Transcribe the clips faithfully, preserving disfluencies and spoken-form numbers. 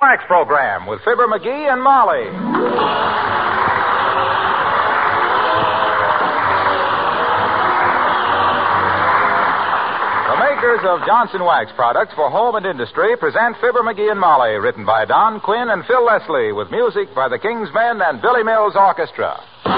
Wax program with Fibber McGee and Molly. The makers of Johnson Wax products for home and industry present Fibber McGee and Molly, written by Don Quinn and Phil Leslie, with music by the King's Men and Billy Mills Orchestra.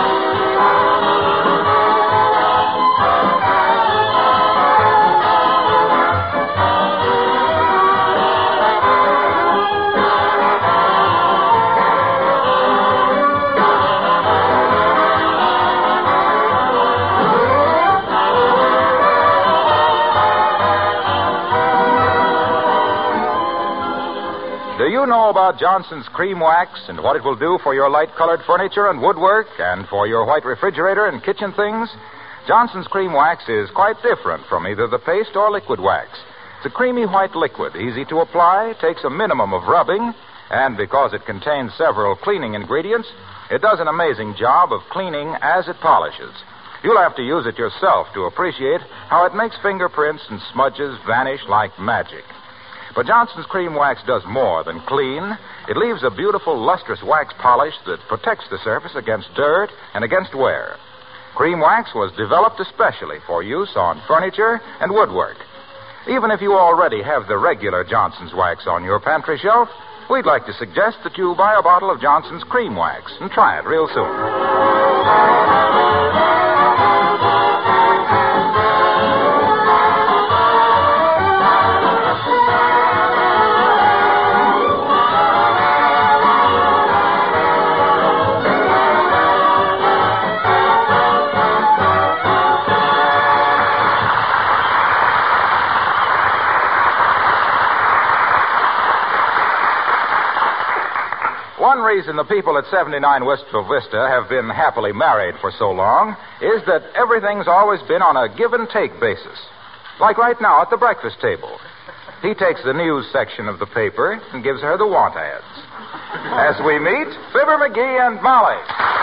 Do you know about Johnson's Cream Wax and what it will do for your light-colored furniture and woodwork and for your white refrigerator and kitchen things? Johnson's Cream Wax is quite different from either the paste or liquid wax. It's a creamy white liquid, easy to apply, takes a minimum of rubbing, and because it contains several cleaning ingredients, it does an amazing job of cleaning as it polishes. You'll have to use it yourself to appreciate how it makes fingerprints and smudges vanish like magic. But Johnson's Cream Wax does more than clean. It leaves a beautiful, lustrous wax polish that protects the surface against dirt and against wear. Cream Wax was developed especially for use on furniture and woodwork. Even if you already have the regular Johnson's Wax on your pantry shelf, we'd like to suggest that you buy a bottle of Johnson's Cream Wax and try it real soon. One reason the people at seventy-nine Wistful Vista have been happily married for so long is that everything's always been on a give-and-take basis. Like right now at the breakfast table. He takes the news section of the paper and gives her the want ads. As we meet, Fibber McGee and Molly.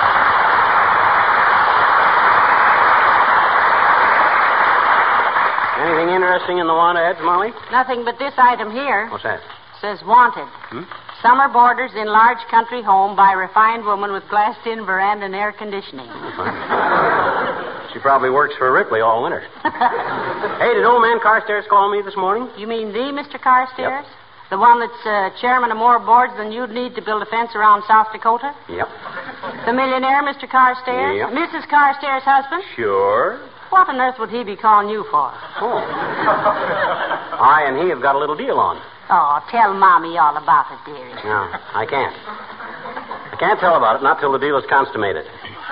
Anything interesting in the want ads, Molly? Nothing but this item here. What's that? Says wanted. Hmm? Summer boarders in large country home by refined woman with glassed-in veranda and air conditioning. She probably works for Ripley all winter. Hey, did old man Carstairs call me this morning? You mean the Mister Carstairs? Yep. The one that's uh, chairman of more boards than you'd need to build a fence around South Dakota? Yep. The millionaire, Mister Carstairs? Yep. Missus Carstairs' husband? Sure. What on earth would he be calling you for? Oh. I and he have got a little deal on. Oh, tell Mommy all about it, dearie. No, I can't. I can't tell about it, not till the deal is consummated.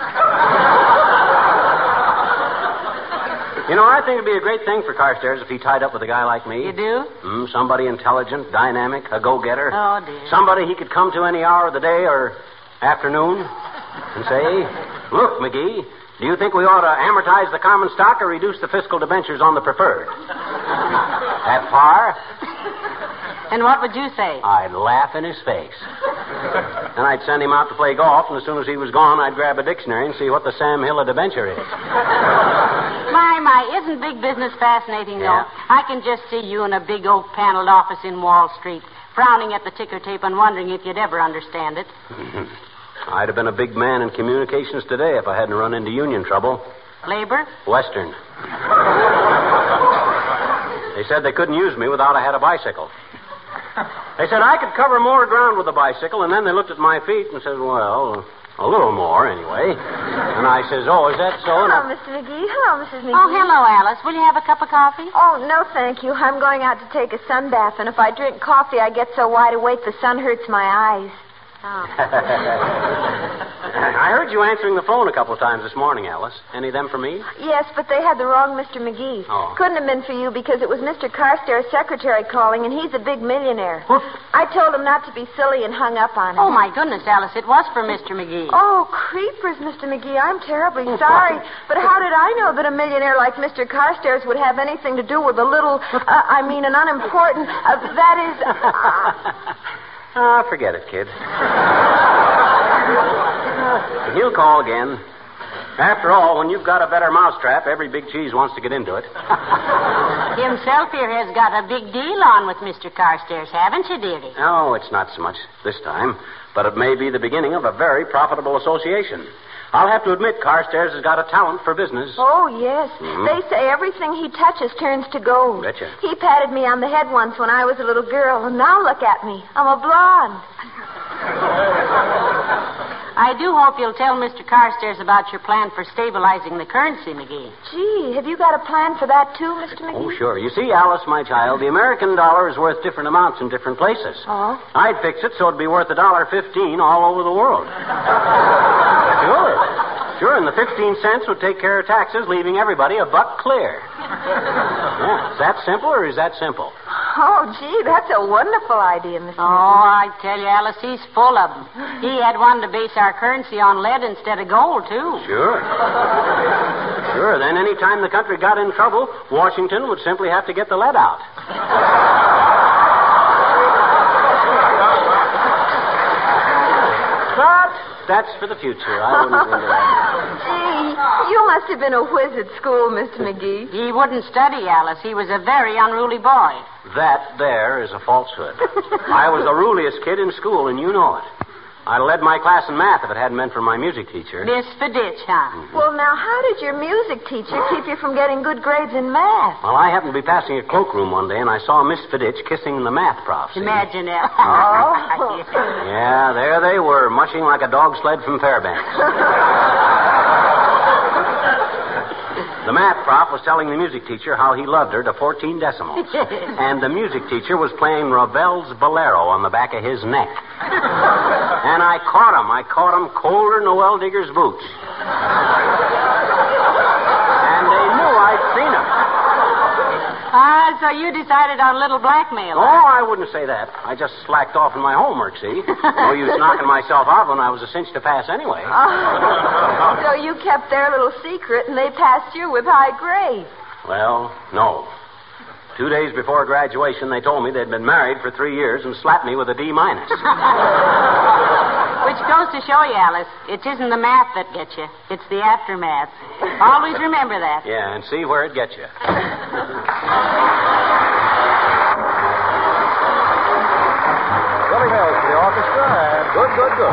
You know, I think it'd be a great thing for Carstairs if he tied up with a guy like me. You do? Mm, somebody intelligent, dynamic, a go-getter. Oh, dear. Somebody he could come to any hour of the day or afternoon and say, "Look, McGee, do you think we ought to amortize the common stock or reduce the fiscal debentures on the preferred?" At par? And what would you say? I'd laugh in his face. Then I'd send him out to play golf, and as soon as he was gone, I'd grab a dictionary and see what the Sam Hill of debenture is. My, my, isn't big business fascinating, though? Yeah. I can just see you in a big oak-paneled office in Wall Street, frowning at the ticker tape and wondering if you'd ever understand it. I'd have been a big man in communications today if I hadn't run into union trouble. Labor? Western. They said they couldn't use me without I had a bicycle. They said I could cover more ground with a bicycle, and then they looked at my feet and said, well, a little more anyway. And I says, oh, is that so? Hello, Mister McGee. Hello, Missus McGee. Oh, hello, Alice. Will you have a cup of coffee? Oh, no, thank you. I'm going out to take a sun bath, and if I drink coffee, I get so wide awake the sun hurts my eyes. Oh. I heard you answering the phone a couple of times this morning, Alice. Any of them for me? Yes, but they had the wrong Mister McGee. Oh. Couldn't have been for you because it was Mister Carstairs' secretary calling, and he's a big millionaire. What? I told him not to be silly and hung up on him. Oh, my goodness, Alice. It was for Mister McGee. Oh, creepers, Mister McGee. I'm terribly sorry. But how did I know that a millionaire like Mister Carstairs would have anything to do with a little, uh, I mean, an unimportant, uh, that is... Uh... Ah, forget it, kid. He'll call again. After all, when you've got a better mousetrap, every big cheese wants to get into it. Himself here has got a big deal on with Mister Carstairs, haven't you, dearie? No, it's not so much this time, but it may be the beginning of a very profitable association. I'll have to admit Carstairs has got a talent for business. Oh, yes. Mm-hmm. They say everything he touches turns to gold. Betcha. He patted me on the head once when I was a little girl, and now look at me. I'm a blonde. I do hope you'll tell Mister Carstairs about your plan for stabilizing the currency, McGee. Gee, have you got a plan for that, too, Mister McGee? Oh, sure. You see, Alice, my child, the American dollar is worth different amounts in different places. Oh? I'd fix it so it'd be worth a dollar fifteen all over the world. Sure. Sure, and the fifteen cents would take care of taxes, leaving everybody a buck clear. Yeah. Is that simple, or is that simple? Oh, gee, that's a wonderful idea, Mister Oh, I tell you, Alice, he's full of them. He had one to base our currency on lead instead of gold, too. Sure. Sure, then any time the country got in trouble, Washington would simply have to get the lead out. But that's for the future. I wouldn't go into that. Gee, you must have been a whiz at school, Mister McGee. He wouldn't study, Alice. He was a very unruly boy. That there is a falsehood. I was the ruliest kid in school, and you know it. I'd have led my class in math if it hadn't been for my music teacher. Miss Fiditch, huh? Mm-hmm. Well, now, how did your music teacher keep you from getting good grades in math? Well, I happened to be passing a cloakroom one day, and I saw Miss Fiditch kissing the math prof. See? Imagine it. Oh. Yeah, there they were, mushing like a dog sled from Fairbanks. The math prof was telling the music teacher how he loved her to fourteen decimals. And the music teacher was playing Ravel's Bolero on the back of his neck. And I caught him. I caught him colder than Noel Digger's boots. And they knew I'd seen him. Ah, so you decided on a little blackmail. Oh, I wouldn't say that. I just slacked off in my homework, see? No use knocking myself out when I was a cinch to pass anyway. Oh. So you kept their little secret, and they passed you with high grades. Well, no. Two days before graduation, they told me they'd been married for three years and slapped me with a D minus. Which goes to show you, Alice, it isn't the math that gets you. It's the aftermath. Always remember that. Yeah, and see where it gets you. Billy Mills for the orchestra, and good, good, good.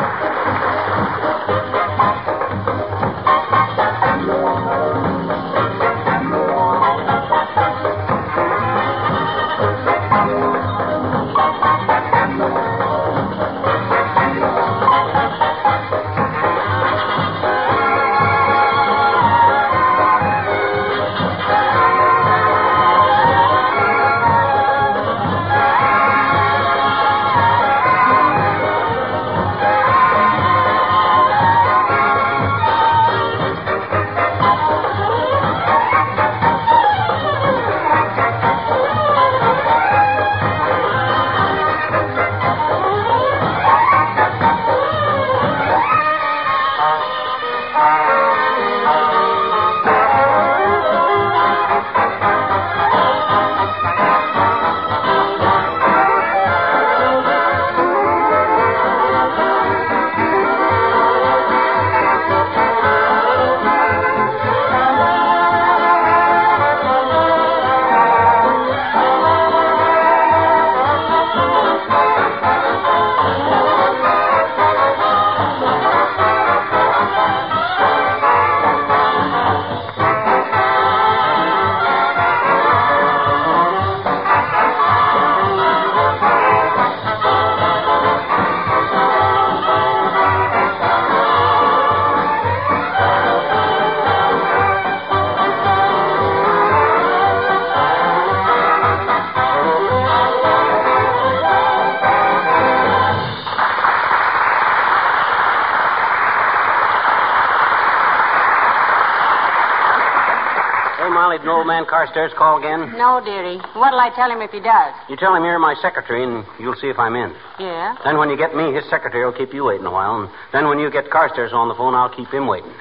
Molly, did old man Carstairs call again? No, dearie. What'll I tell him if he does? You tell him you're my secretary, and you'll see if I'm in. Yeah? Then when you get me, his secretary will keep you waiting a while. And then when you get Carstairs on the phone, I'll keep him waiting.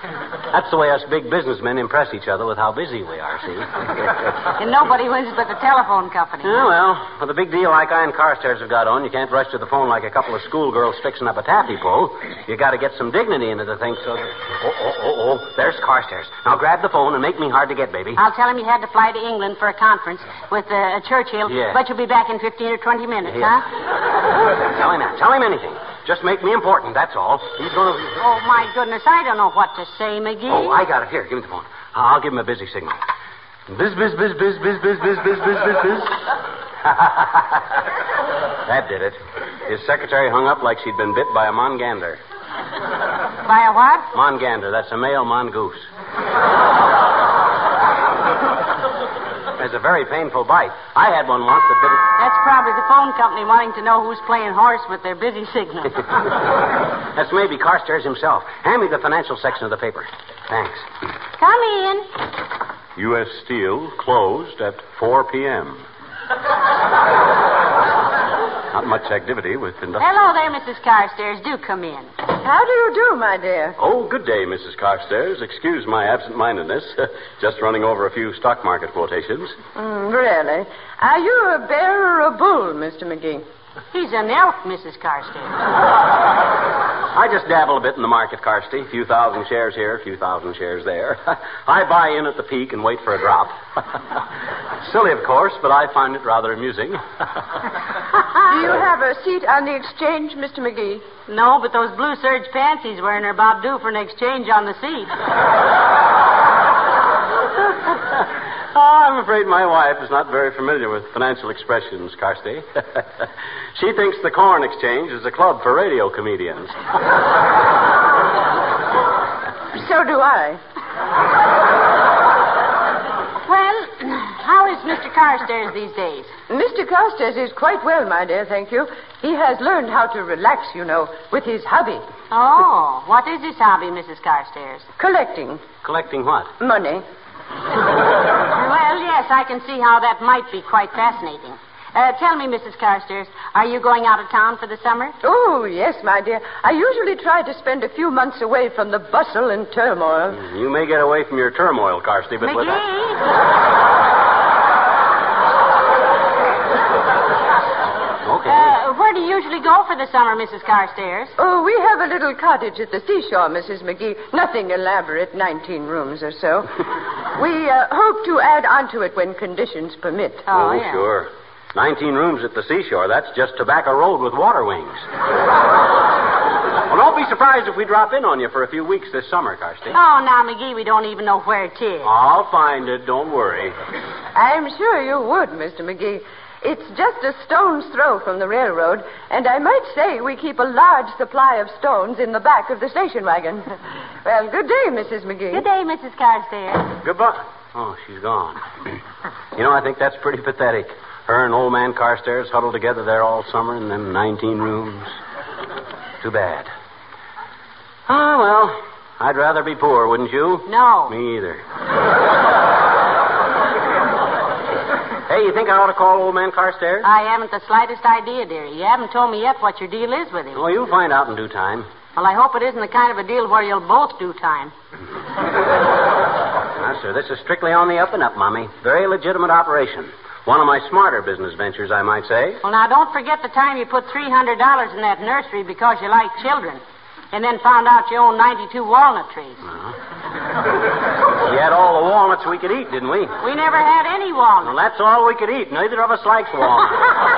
That's the way us big businessmen impress each other with how busy we are, see? And nobody wins but the telephone company. Yeah, well, with a big deal like I and Carstairs have got on, you can't rush to the phone like a couple of schoolgirls fixing up a taffy pull. You got to get some dignity into the thing so that... Oh, oh, oh, oh, there's Carstairs. Now grab the phone and make me hard to get, baby. I'll tell him you had to fly to England for a conference with uh, Churchill, yeah. but you'll be back in fifteen or twenty minutes, yeah. huh? Tell him that. Tell him anything. Just make me important, that's all. He's going to... Oh, my goodness, I don't know what to say, McGee. Oh, I got it. Here, give me the phone. I'll give him a busy signal. Biz, biz, biz, biz, biz, biz, biz, biz, biz, biz, biz. That did it. His secretary hung up like she'd been bit by a mongander. By a what? Mongander. That's a male mongoose. It's a very painful bite. I had one once that bit it. That's probably the phone company wanting to know who's playing horse with their busy signal. That's maybe Carstairs himself. Hand me the financial section of the paper. Thanks. Come in. U S Steel closed at four p.m. Not much activity with industrial... Hello there, Missus Carstairs. Do come in. How do you do, my dear? Oh, good day, Missus Carstairs. Excuse my absent-mindedness. Just running over a few stock market quotations. Mm, really? Are you a bear or a bull, Mister McGee? He's an elf, Missus Carstairs. I just dabble a bit in the market, Carsty. A few thousand shares here, a few thousand shares there. I buy in at the peak and wait for a drop. Silly, of course, but I find it rather amusing. Do you have a seat on the exchange, Mister McGee? No, but those blue serge pants he's wearing are about due for an exchange on the seat. Oh, I'm afraid my wife is not very familiar with financial expressions, Carsty. She thinks the corn exchange is a club for radio comedians. So do I. Well, how is Mister Carstairs these days? Mister Carstairs is quite well, my dear, thank you. He has learned how to relax, you know, with his hobby. Oh, what is his hobby, Missus Carstairs? Collecting. Collecting what? Money. Well, yes, I can see how that might be quite fascinating. Uh, tell me, Missus Carstairs, are you going out of town for the summer? Oh, yes, my dear. I usually try to spend a few months away from the bustle and turmoil. You may get away from your turmoil, Carsty, but... McGee? Okay. Uh, where do you usually go for the summer, Missus Carstairs? Oh, we have a little cottage at the seashore, Missus McGee. Nothing elaborate, nineteen rooms or so. We uh, hope to add onto it when conditions permit. Oh, oh yeah. Sure. Nineteen rooms at the seashore. That's just Tobacco Road with water wings. Well, don't be surprised if we drop in on you for a few weeks this summer, Carsty. Oh, now, McGee, we don't even know where it is. I'll find it. Don't worry. I'm sure you would, Mister McGee. It's just a stone's throw from the railroad, and I might say we keep a large supply of stones in the back of the station wagon. Well, good day, Missus McGee. Good day, Missus Carstairs. Goodbye. Oh, she's gone. You know, I think that's pretty pathetic. Her and old man Carstairs huddled together there all summer in them nineteen rooms. Too bad. Ah, well, I'd rather be poor, wouldn't you? No. Me either. Hey, you think I ought to call old man Carstairs? I haven't the slightest idea, dearie. You haven't told me yet what your deal is with him. Oh, you'll find out in due time. Well, I hope it isn't the kind of a deal where you'll both do time. Now, sir, this is strictly on the up and up, Mommy. Very legitimate operation. One of my smarter business ventures, I might say. Well, now, don't forget the time you put three hundred dollars in that nursery because you like children, and then found out you own ninety-two walnut trees. Uh-huh. We had all the walnuts we could eat, didn't we? We never had any walnuts. Well, that's all we could eat. Neither of us likes walnuts.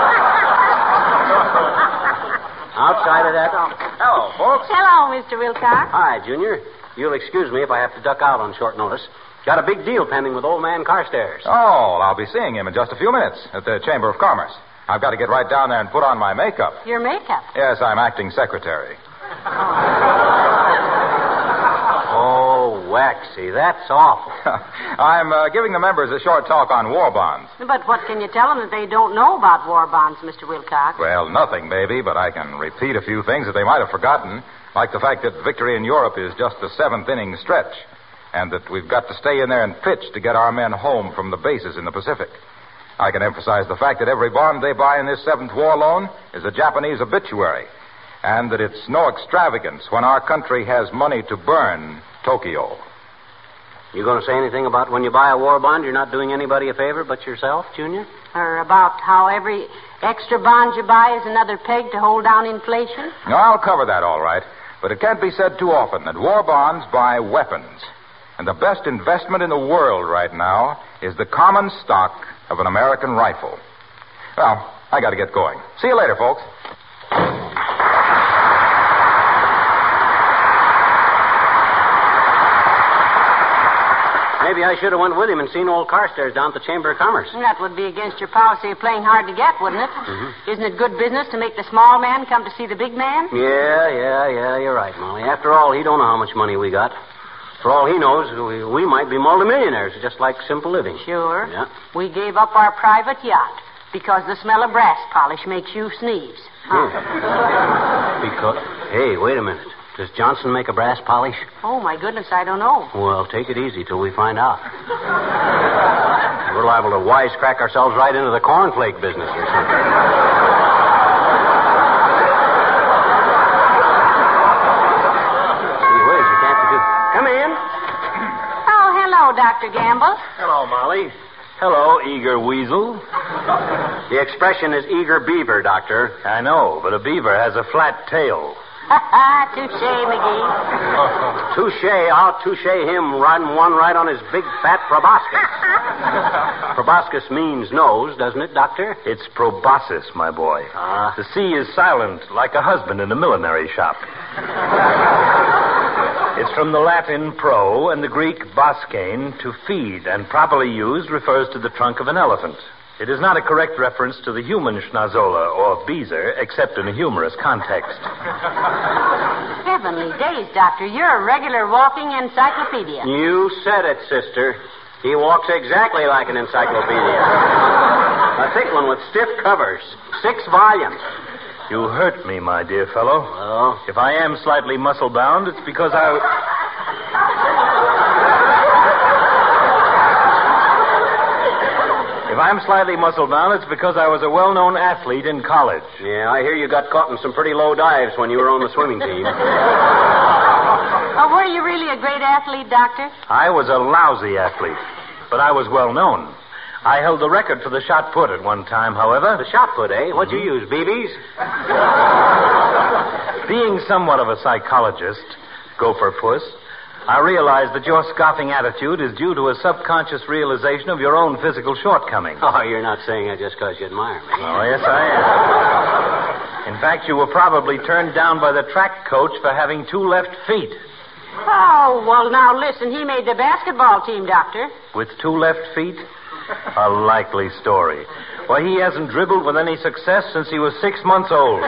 Outside of that... Hello, folks. Hello, Mister Wilcox. Hi, Junior. You'll excuse me if I have to duck out on short notice. Got a big deal pending with old man Carstairs. Oh, I'll be seeing him in just a few minutes at the Chamber of Commerce. I've got to get right down there and put on my makeup. Your makeup? Yes, I'm acting secretary. Oh, Waxy, that's awful. I'm uh, giving the members a short talk on war bonds. But what can you tell them that they don't know about war bonds, Mister Wilcox? Well, nothing, baby, but I can repeat a few things that they might have forgotten, like the fact that victory in Europe is just the seventh inning stretch, and that we've got to stay in there and pitch to get our men home from the bases in the Pacific. I can emphasize the fact that every bond they buy in this seventh war loan is a Japanese obituary. and that it's no extravagance when our country has money to burn Tokyo. You going to say anything about when you buy a war bond, you're not doing anybody a favor but yourself, Junior? Or about how every extra bond you buy is another peg to hold down inflation? No, I'll cover that all right. But it can't be said too often that war bonds buy weapons. And the best investment in the world right now is the common stock of an American rifle. Well, I got to get going. See you later, folks. Maybe I should have went with him and seen old Carstairs down at the Chamber of Commerce. That would be against your policy of playing hard to get, wouldn't it? Mm-hmm. Isn't it good business to make the small man come to see the big man? Yeah, yeah, yeah, you're right, Molly. After all, he don't know how much money we got. For all he knows, we, we might be multimillionaires, just like simple living. Sure. Yeah. We gave up our private yacht because the smell of brass polish makes you sneeze. Huh? Yeah. Because, hey, wait a minute. Does Johnson make a brass polish? Oh, my goodness, I don't know. Well, take it easy till we find out. We're liable to wisecrack ourselves right into the cornflake business or something. Gee whiz, you can't do... Come in. Oh, hello, Doctor Gamble. Hello, Molly. Hello, eager weasel. The expression is eager beaver, Doctor. I know, but a beaver has a flat tail. Touche, McGee. Touche, I'll touche him riding one right on his big fat proboscis. Proboscis means nose, doesn't it, Doctor? It's proboscis, my boy. Ah. The C is silent, like a husband in a millinery shop. It's from the Latin pro and the Greek boskane, to feed, and properly used refers to the trunk of an elephant. It is not a correct reference to the human schnozola or beezer, except in a humorous context. Heavenly days, Doctor. You're a regular walking encyclopedia. You said it, sister. He walks exactly like an encyclopedia. A thick one with stiff covers. Six volumes. You hurt me, my dear fellow. Oh? If I am slightly muscle-bound, it's because I... If I'm slightly muscle-bound, it's because I was a well-known athlete in college. Yeah, I hear you got caught in some pretty low dives when you were on the swimming team. Oh, were you really a great athlete, Doctor? I was a lousy athlete, but I was well-known. I held the record for the shot put at one time, however. The shot put, eh? What'd you use, B Bs? Being somewhat of a psychologist, gopher puss, I realize that your scoffing attitude is due to a subconscious realization of your own physical shortcomings. Oh, you're not saying that just because you admire me. Oh, yes, I am. In fact, you were probably turned down by the track coach for having two left feet. Oh, well, now listen. He made the basketball team, Doctor. With two left feet? A likely story. Why, he hasn't dribbled with any success since he was six months old.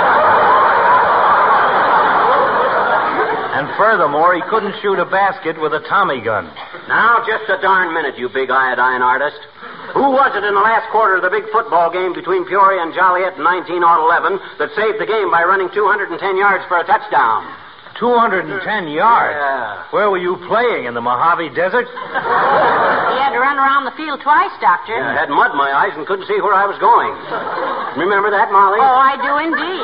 And furthermore, he couldn't shoot a basket with a Tommy gun. Now, just a darn minute, you big iodine artist. Who was it in the last quarter of the big football game between Peoria and Joliet in nineteen eleven that saved the game by running two hundred ten yards for a touchdown? two hundred ten yards? Yeah. Where were you playing, in the Mojave Desert? He had to run around the field twice, Doctor. Yeah, I had mud in my eyes and couldn't see where I was going. Remember that, Molly? Oh, I do indeed.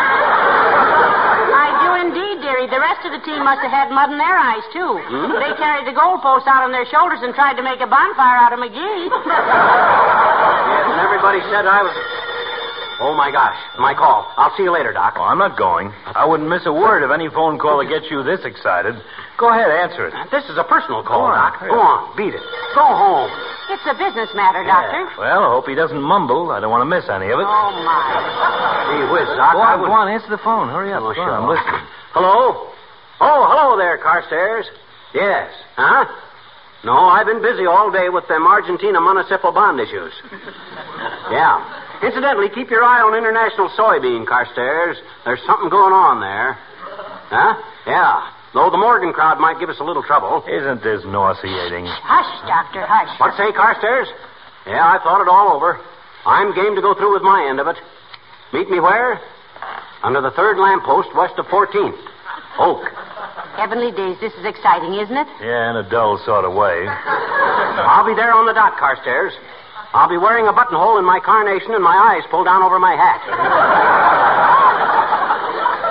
I do indeed, dearie. The rest of the team must have had mud in their eyes, too. Hmm? They carried the goalpost out on their shoulders and tried to make a bonfire out of McGee. Yes, and everybody said I was... Oh, my gosh. My call. I'll see you later, Doc. Oh, I'm not going. I wouldn't miss a word of any phone call that gets you this excited. Go ahead, answer it. This is a personal call, Go on. Doc. Go on. Beat it. Go home. It's a business matter, Doctor. Well, I hope he doesn't mumble. I don't want to miss any of it. Oh, my. Gee whiz, Doc. Go I on, would... go on, answer the phone. Hurry up. Oh, Go sure. on, I'm listening. Hello? Oh, hello there, Carstairs. Yes. Huh? No, I've been busy all day with them Argentina municipal bond issues. Yeah. Incidentally, keep your eye on international soybean, Carstairs. There's something going on there. Huh? Yeah. Though the Morgan crowd might give us a little trouble. Isn't this nauseating? Hush, Doctor, hush. What say, Carstairs? Yeah, I thought it all over. I'm game to go through with my end of it. Meet me where? Under the third lamppost west of fourteenth. Oak. Heavenly days, this is exciting, isn't it? Yeah, in a dull sort of way. I'll be there on the dot, Carstairs. I'll be wearing a buttonhole in my carnation and my eyes pulled down over my hat.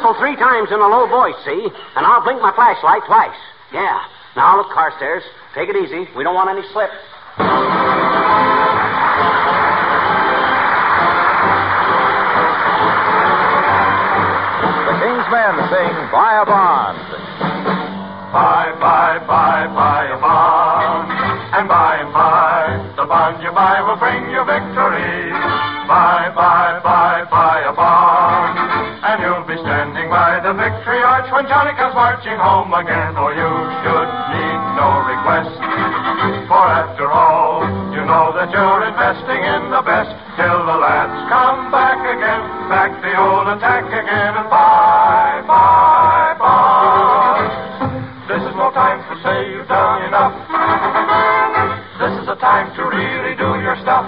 whistle three times in a low voice, see? And I'll blink my flashlight twice. Yeah. Now, look, Carstairs. Take it easy. We don't want any slip. The King's Men sing Buy a Bond. Buy, buy, buy, buy a bond. And by and by, the bond you buy will bring you victory. Buy, buy, buy, buy a bond. And you'll be standing by the victory arch when Johnny comes marching home again. Oh, you should need no request. For after all, you know that you're investing in the best. Till the lads come back again, back the old attack again. And buy, buy, buy. This is no time to say you've done enough. This is the time to really do your stuff.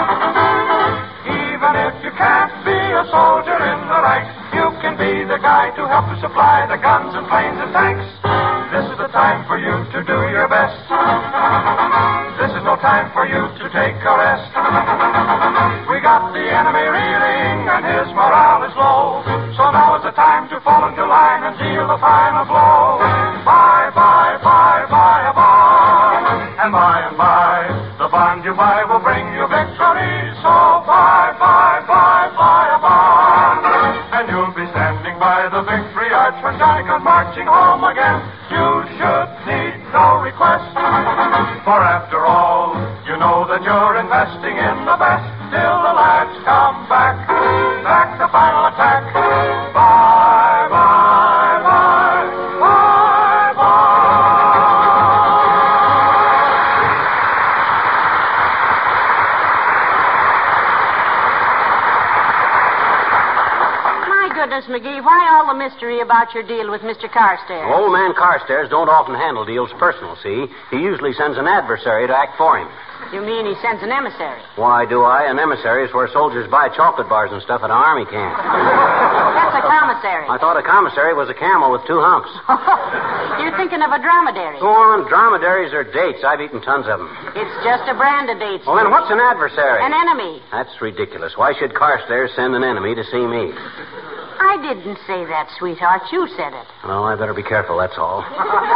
Even if you can't be a soldier in the ranks, you can be the guy to help to supply the guns and planes and tanks. This is the time for you to do your best. This is no time for you to take a rest. We got the enemy reeling and his morale is low. So now is the time to fall into line and deal the final blow. Buy, buy, buy, buy a bond. And by and by, the bond you buy will bring you victory. So buy, buy, buy, buy a bond. And you'll be standing by the victory arch when Johnny comes marching home again. You should need no request. For after all, you know that you're investing in the best. Till the lads come back, back the final attack. Bye, bye, bye, bye, My goodness, McGee, why all the mystery about your deal with Mister Carstairs? Old man Carstairs don't often handle deals personal, see? He usually sends an adversary to act for him. You mean he sends an emissary? Why do I? An emissary is where soldiers buy chocolate bars and stuff at an army camp. That's a commissary. I thought a commissary was a camel with two humps. You're thinking of a dromedary. Go on, dromedaries are dates. I've eaten tons of them. It's just a brand of dates. Well, then what's an adversary? An enemy. That's ridiculous. Why should Carstairs send an enemy to see me? I didn't say that, sweetheart. You said it. Well, I better be careful, that's all.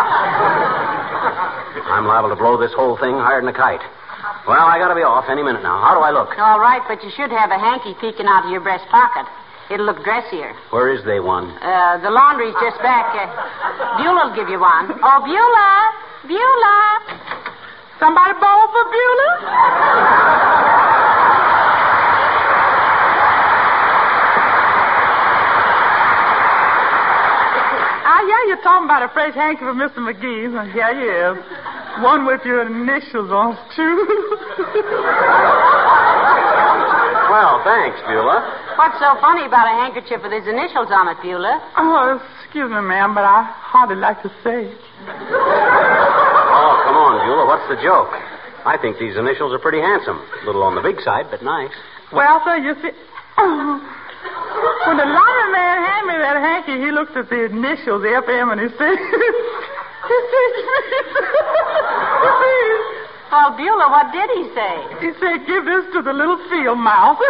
I'm liable to blow this whole thing higher than a kite. Well, I gotta be off any minute now. How do I look? All right, but you should have a hanky peeking out of your breast pocket. It'll look dressier. Where is they one? Uh, the laundry's just back. Uh, Beulah'll give you one. Oh, Beulah! Beulah! Somebody bowl for Beulah? Ah, yeah, you're talking about a fresh hanky for Mister McGee. Yeah, he is. One with your initials on it, too. Well, thanks, Beulah. What's so funny about a handkerchief with his initials on it, Beulah? Oh, excuse me, ma'am, but I hardly like to say it. Oh, come on, Beulah. What's the joke? I think these initials are pretty handsome. A little on the big side, but nice. Well, sir, you see... When the laundry man handed me that hanky, he looked at the initials, F M, and he said... he said... Well, Beulah, what did he say? He said, give this to the little field mouse.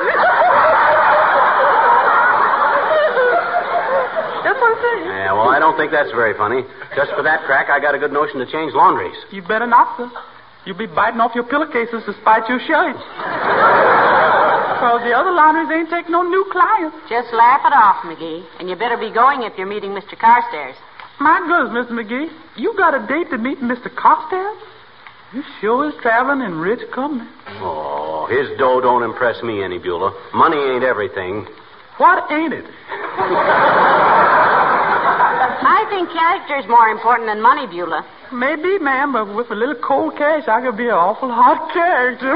That's what he said. Yeah, well, I don't think that's very funny. Just for that crack, I got a good notion to change laundries. You better not, sir. You'll be biting off your pillowcases to spite your shirts. Because the other laundries ain't taking no new clients. Just laugh it off, McGee. And you better be going if you're meeting Mister Carstairs. My goodness, Mister McGee, you got a date to meet Mister Carstairs? You sure is traveling in rich company. Oh, his dough don't impress me any, Beulah. Money ain't everything. What ain't it? I think character's more important than money, Beulah. Maybe, ma'am, but with a little cold cash, I could be an awful hot character.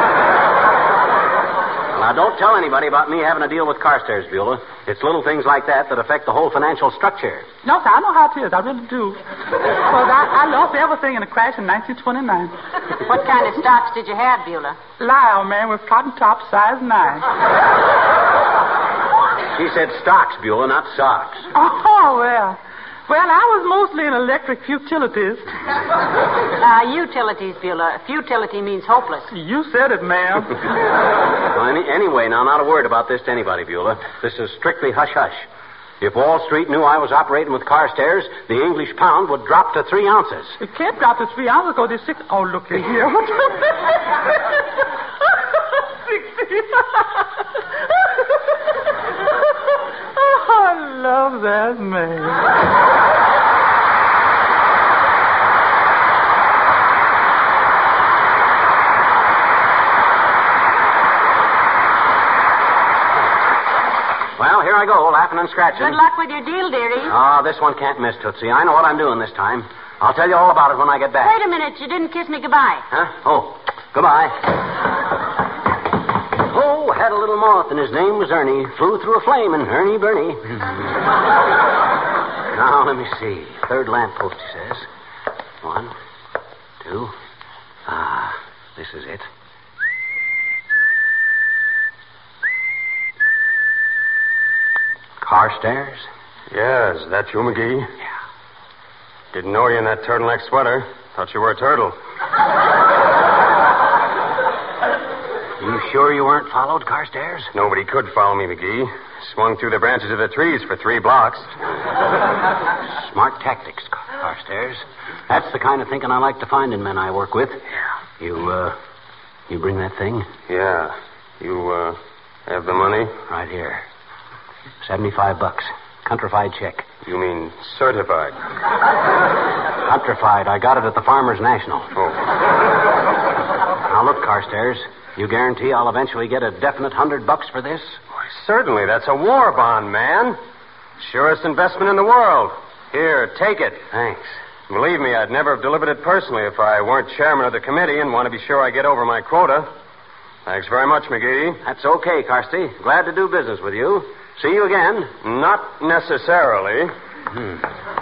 Now, don't tell anybody about me having a deal with Carstairs, Beulah. It's little things like that that affect the whole financial structure. No, sir, I know how it is. I really do. Because I, I lost everything in a crash in nineteen twenty-nine. What kind of stocks did you have, Beulah? Lyle, man, with cotton top size nine. She said stocks, Beulah, not socks. Oh, well. Well, I was mostly in electric futilities. Uh, utilities, Beulah. Futility means hopeless. You said it, ma'am. Well, any, anyway, now, not a word about this to anybody, Beulah. This is strictly hush-hush. If Wall Street knew I was operating with Carstairs, the English pound would drop to three ounces. It can't drop to three ounces because it's six. Oh, look here. Sixty. Oh, I love that man. Well, here I go, laughing and scratching. Good luck with your deal, dearie. Oh, this one can't miss, Tootsie. I know what I'm doing this time. I'll tell you all about it when I get back. Wait a minute. You didn't kiss me goodbye. Huh? Oh, goodbye. Oh, had a little moth, and his name was Ernie. Flew through a flame, and Ernie Bernie. Now, let me see. Third lamppost, he says. One, two. Ah, this is it. Carstairs? Yes, that you, McGee? Yeah. Didn't know you in that turtleneck sweater. Thought you were a turtle. You sure you weren't followed, Carstairs? Nobody could follow me, McGee. Swung through the branches of the trees for three blocks. Smart tactics, Carstairs. That's the kind of thinking I like to find in men I work with. Yeah. You, uh, you bring that thing? Yeah. You, uh, have the money? Right here. Seventy-five bucks. Countrified check. You mean certified? Countrified. I got it at the Farmers National. Oh. Now, look, Carstairs. You guarantee I'll eventually get a definite hundred bucks for this? Why, certainly. That's a war bond, man. Surest investment in the world. Here, take it. Thanks. Believe me, I'd never have delivered it personally if I weren't chairman of the committee and want to be sure I get over my quota. Thanks very much, McGee. That's okay, Carsty. Glad to do business with you. See you again. Not necessarily. Hmm.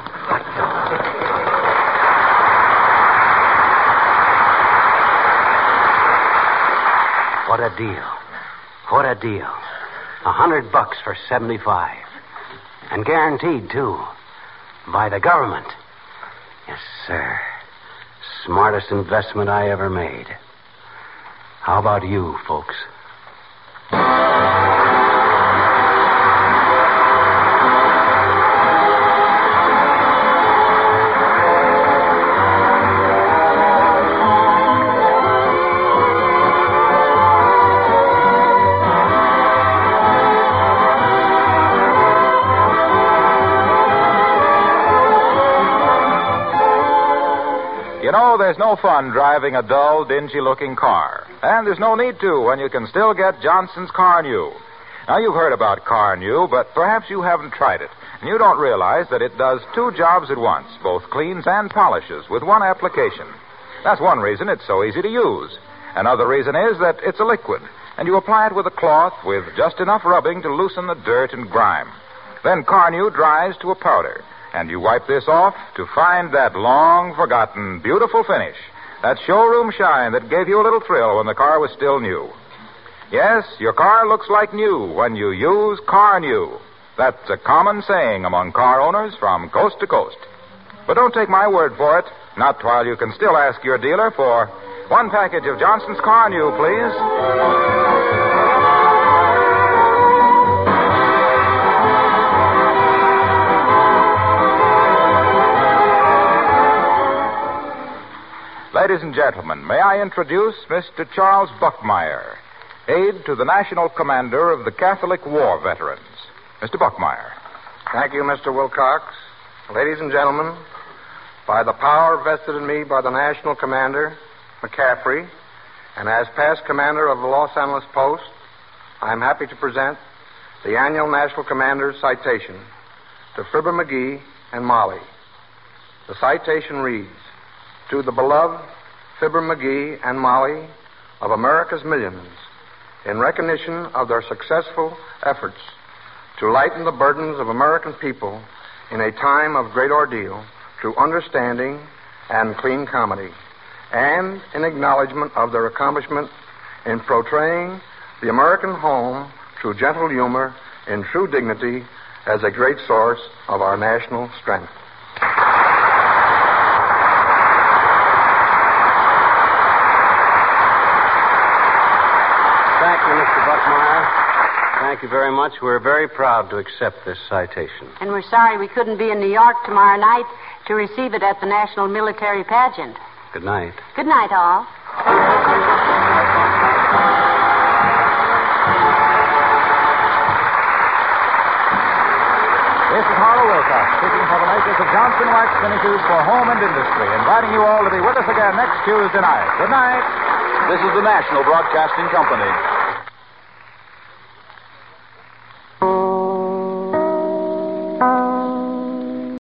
What a deal. What a deal. A hundred bucks for seventy-five. And guaranteed, too. By the government. Yes, sir. Smartest investment I ever made. How about you, folks? You know, there's no fun driving a dull, dingy-looking car. And there's no need to when you can still get Johnson's Car New. Now, you've heard about Car New, but perhaps you haven't tried it. And you don't realize that it does two jobs at once, both cleans and polishes, with one application. That's one reason it's so easy to use. Another reason is that it's a liquid, and you apply it with a cloth with just enough rubbing to loosen the dirt and grime. Then Car New dries to a powder. And you wipe this off to find that long-forgotten, beautiful finish, that showroom shine that gave you a little thrill when the car was still new. Yes, your car looks like new when you use Car New. That's a common saying among car owners from coast to coast. But don't take my word for it, not while you can still ask your dealer for one package of Johnson's Car New, please. Ladies and gentlemen, may I introduce Mister Charles Buckmeyer, aide to the National Commander of the Catholic War Veterans. Mister Buckmeyer. Thank you, Mister Wilcox. Ladies and gentlemen, by the power vested in me by the National Commander, McCaffrey, and as past commander of the Los Angeles Post, I am happy to present the annual National Commander's citation to Fibber McGee and Molly. The citation reads, "To the beloved Fibber McGee and Molly of America's millions, in recognition of their successful efforts to lighten the burdens of American people in a time of great ordeal through understanding and clean comedy, and in acknowledgement of their accomplishment in portraying the American home through gentle humor in true dignity as a great source of our national strength." Thank you very much. We're very proud to accept this citation. And we're sorry we couldn't be in New York tomorrow night to receive it at the National Military Pageant. Good night. Good night, all. This is Harlow Wilcox, speaking for the makers of Johnson Wax Finishes for Home and Industry, inviting you all to be with us again next Tuesday night. Good night. This is the National Broadcasting Company.